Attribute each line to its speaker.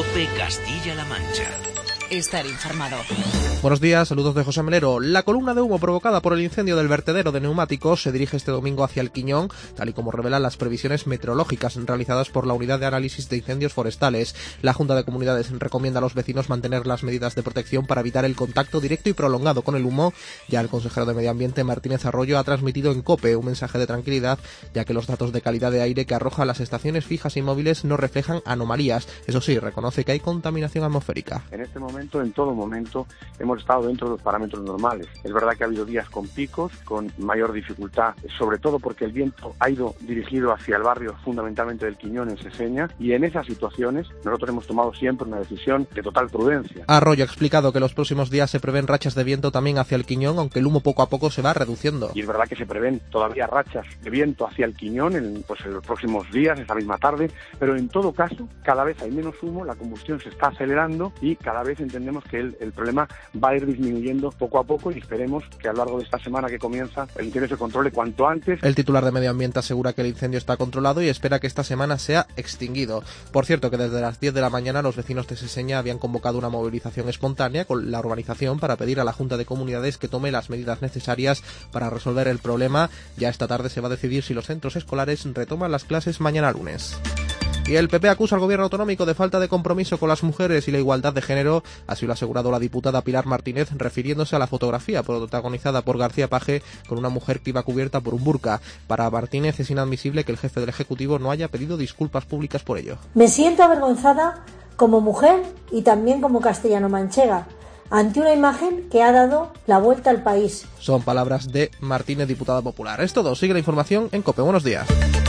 Speaker 1: COPE Castilla-La Mancha.
Speaker 2: Estar informado.
Speaker 3: Buenos días, saludos de José Melero. La columna de humo provocada por el incendio del vertedero de neumáticos se dirige este domingo hacia el Quiñón, tal y como revelan las previsiones meteorológicas realizadas por la Unidad de Análisis de Incendios Forestales. La Junta de Comunidades recomienda a los vecinos mantener las medidas de protección para evitar el contacto directo y prolongado con el humo. Ya el consejero de Medio Ambiente, Martínez Arroyo, ha transmitido en COPE un mensaje de tranquilidad, ya que los datos de calidad de aire que arrojan las estaciones fijas y móviles no reflejan anomalías. Eso sí, reconoce que hay contaminación atmosférica.
Speaker 4: En este momento, en todo momento, hemos estado dentro de los parámetros normales. Es verdad que ha habido días con picos, con mayor dificultad, sobre todo porque el viento ha ido dirigido hacia el barrio fundamentalmente del Quiñón en Seseña, y en esas situaciones nosotros hemos tomado siempre una decisión de total prudencia.
Speaker 3: Arroyo ha explicado que los próximos días se prevén rachas de viento también hacia el Quiñón, aunque el humo poco a poco se va reduciendo.
Speaker 4: Y es verdad que se prevén todavía rachas de viento hacia el Quiñón en los próximos días, esa misma tarde, pero en todo caso cada vez hay menos humo, la combustión se está acelerando y cada vez entendemos que el problema va a ir disminuyendo poco a poco, y esperemos que a lo largo de esta semana que comienza el incendio se controle cuanto antes.
Speaker 3: El titular de Medio Ambiente asegura que el incendio está controlado y espera que esta semana sea extinguido. Por cierto, que desde las 10 de la mañana los vecinos de Seseña habían convocado una movilización espontánea con la urbanización para pedir a la Junta de Comunidades que tome las medidas necesarias para resolver el problema. Ya esta tarde se va a decidir si los centros escolares retoman las clases mañana lunes. Y el PP acusa al gobierno autonómico de falta de compromiso con las mujeres y la igualdad de género. Así lo ha asegurado la diputada Pilar Martínez, refiriéndose a la fotografía protagonizada por García Paje con una mujer que iba cubierta por un burka. Para Martínez es inadmisible que el jefe del Ejecutivo no haya pedido disculpas públicas por ello.
Speaker 5: Me siento avergonzada como mujer y también como castellano-manchega ante una imagen que ha dado la vuelta al país.
Speaker 3: Son palabras de Martínez, diputada popular. Es todo. Sigue la información en COPE. Buenos días.